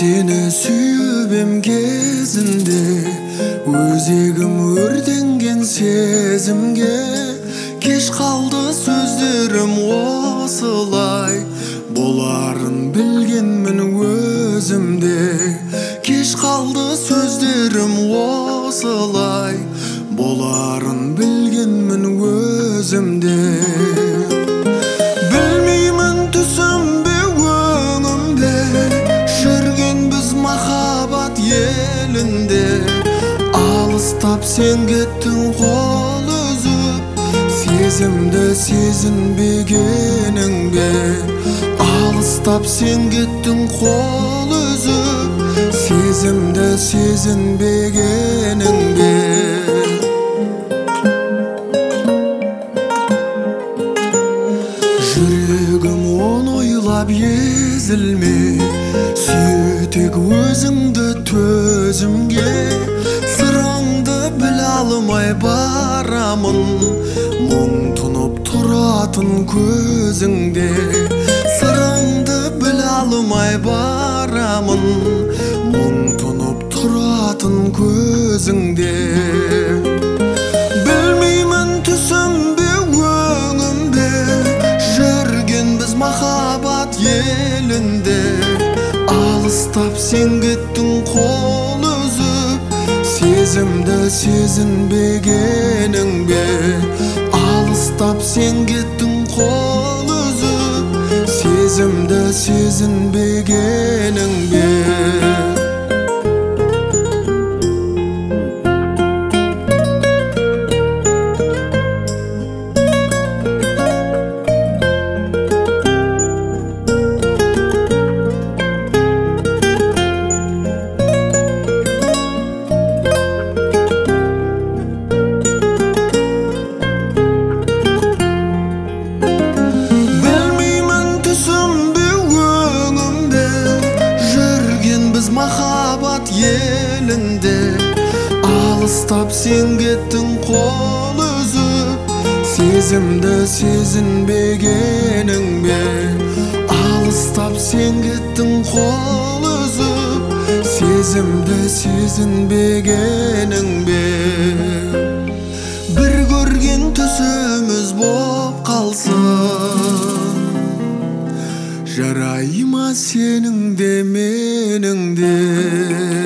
Seni sүйüp кезінде өзегім өртенген сезімге кеш қалды сөздерім осылай боларын білгенмін өзімде кеш қалды сөздерім осылай боларын білгенмін өзімде білмеймін түсімбе өңімде жүрген біз махаббат елінде алыстап сен кеттің қол үзіп сезімді сезінбегеніңде алыстап сен кеттің қол үзіп сезімді сезінбегеніңде жүрегім оны ойлап езілме сүйе тек өзіңді төзімге сырыңды біле алмай барамын мұң тұнып тұратын көзіңде сырыңды біле алмай барамын мұң тұнып тұратын көзіңде білмеймін түсімбе өңімде жүрген біз махаббат елінде алыстап сен кеттің қол үзіп сезімді сезінбегеніңде алыстап сен кеттің қол үзіп сезімді сезінбегеніңде махаббат елінде алыстап сен кеттің қол үзіп сезімді сезінбегеніңде алыстап сен кеттің қол үзіп сезімді сезінбегеніңде бір көрген түсіміз боп қалсын жарай ма сенің де менің де